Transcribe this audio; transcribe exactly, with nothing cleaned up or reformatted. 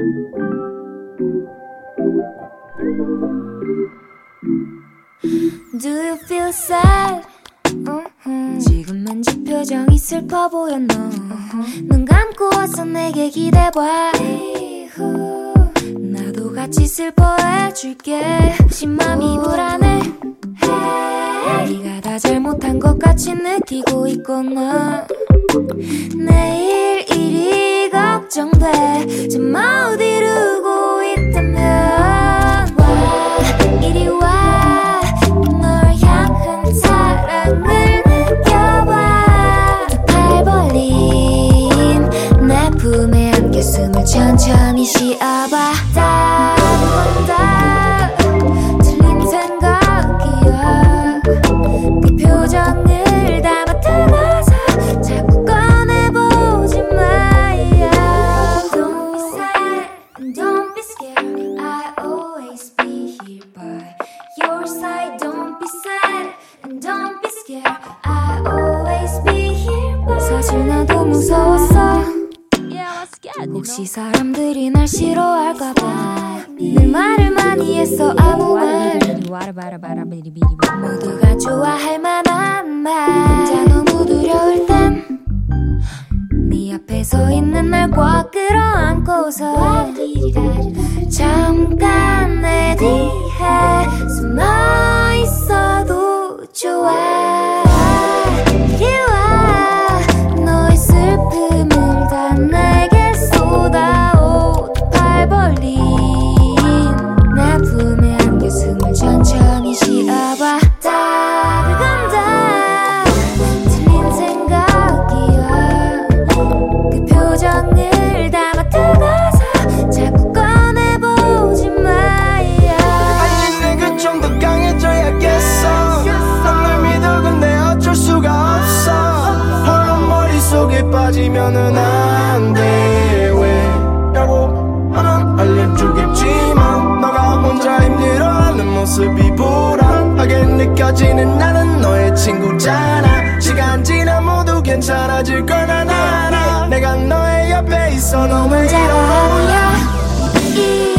Do you feel sad? Uh-huh. 지금 왠지 표정이 슬퍼 보여 너. uh-huh. 눈 감고 와서 내게 기대봐. 이후 나도 같이 슬퍼해줄게. 혹시 맘이 불안해? hey. 네가 다 잘못한 것 같이 느끼고 있고 너 내일 일이 걱정돼. 지금 어디 이루고 있다면 와 이리 와. 사랑을 느껴봐. 팔 벌린 내 품에 안겨 숨을 천천히 쉬어봐. 다른 다 틀린 생각이야. 그 표정을 담아 들어서 자꾸 꺼내보지 마야. Don't be sad and don't be scared. I always be here by your side. Don't be sad and don't be scared. I always be here by. 사실 나도 무서웠어. 혹시 사람들이 날 싫어할까봐 늘 말을 많이 했어. 아무 말 모두가 좋아할 만한 말. 혼자 너무 두려울 땐 네 앞에 서 있는 날 꽉 끌어안고서 잠깐 내 뒤에 숨어 있어도 좋아. 이리 와. 너의 슬픔을 다 내게 쏟아오. 팔 벌린 내 품에 안겨 숨을 천천히 쉬어봐. 답을 간다 틀린 생각이야. 그 표정을 담아 뜨거워서 자꾸 꺼내보지 마야. 아니 내가 좀 더 강해져야겠어. 넌 날 믿어 근데 어쩔 수가 없어. 홀로 머릿속에 빠지면은 안 돼. 왜라고 나는 알려주겠지만 너가 혼자 힘들어하는 모습이 불안하게 느껴지는. 나는 너의 친구잖아. 시간 지나 모두 괜찮아질 걸 난 알아. 내가 너의 옆에 있어. 너무 잘 어울려.